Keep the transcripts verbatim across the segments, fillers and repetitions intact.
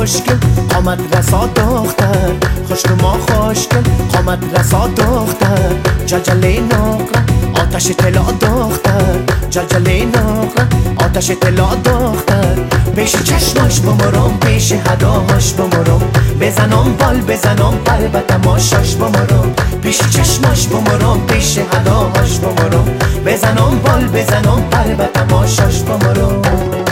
خوشگل قامت رسا دختر، خوشنما خوشگل قامت رسا دختر، جلجله نقره آتش طلا دختر، جلجله نقره آتش طلا دختر. پیش چشماش بمرم، پیش هداهاش بمرم، بزنم بال بزنم پر به تماشاش بمرم. پیش چشماش بمرم، پیش هداهاش بمرم، بزنم بال بزنم پر به تماشاش بمرم.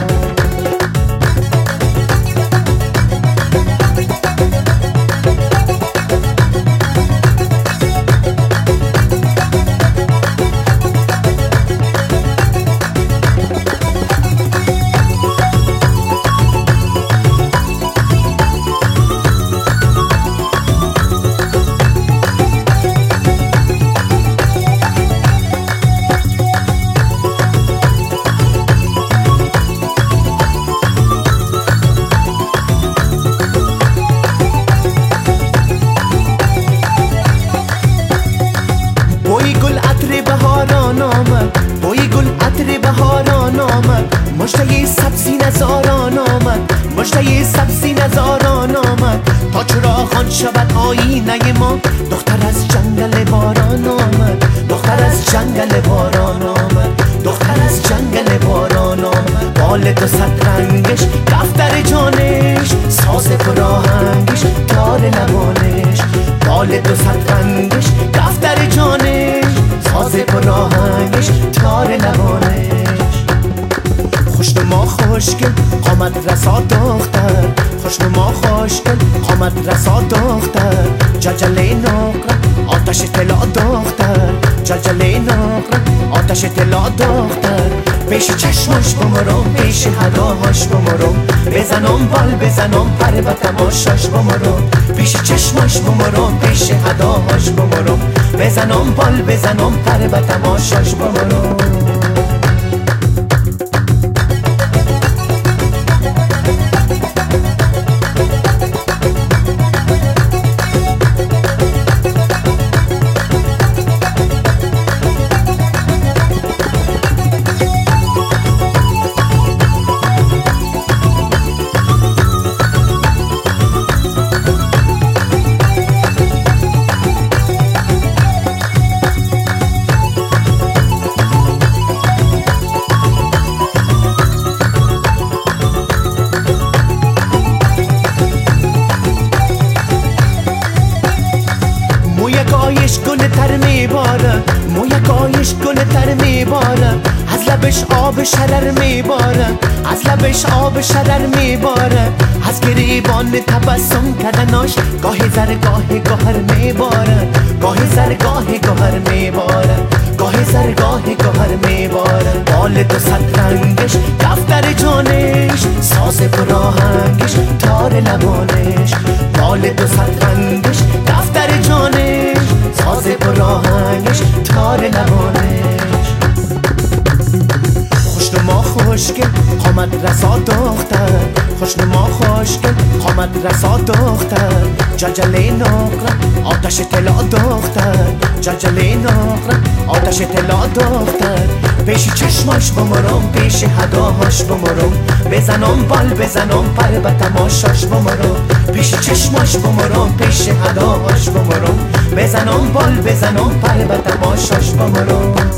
بوی گل عطر بهاران آمد، بوی گل عطر بهاران آمد، مژده سبزی نزاران آمد، مژده سبزی نزاران آمد. تا چراغان شود آینه ما، دختر از جنگل باران آمد، دختر از جنگل باران آمد، دختر از جنگل باران آمد. بال دو صد رنگش، دفتر جانش، ساز پراهنگش، تار لبانش. بال دو صد رنگش، دفتر جانش، ساز پراهنگش، تار لبانش. خوشنما خوشگل قامت رسا دختر، خوشنما خوشگل قامت رسا دختر، جلجله نقره آتش طلا دختر، جلجله نقره آتش طلا دختر. پیش چشماش بمرم، پیش هداهاش بمرم، بزنم بال بزنم پر به تماشاش بمرم. پیش چشماش بمرم، پیش هداهاش بمرم، بزنم بال بزنم پر به تماشاش بمرم. مویکایش گل تر میباره، مویکایش گل تر میباره، از لبش آب شرر میباره، از لبش آب شرر میباره. از گریبان تبسم کردناش گاهی زر گاهی گوهر میباره، گاهی زر گاهی گوهر میباره، گاهی زر گاهی گوهر میباره. بال دو صد رنگش، دفتر جانش، ساز پراهنگش، تار لبانش. بال دو صد رنگش، دفتر جانش، ساز پراهنگش، تار لبانش. خوشنما خوشگل قامت رسا دختر، خوشنما خوشگل قامت رسا دختر، جلجله نقره آتش طلا دختر، جلجله نقره آتش طلا دختر. پیش چشماش بمرم، پیش هداهاش بمرم، بزنم بال بزنم پر به تماشاش بمرم. پیش چشماش بمرم، پیش هداهاش بمرم، بزنم بال بزنم پر به تماشاش بمرم.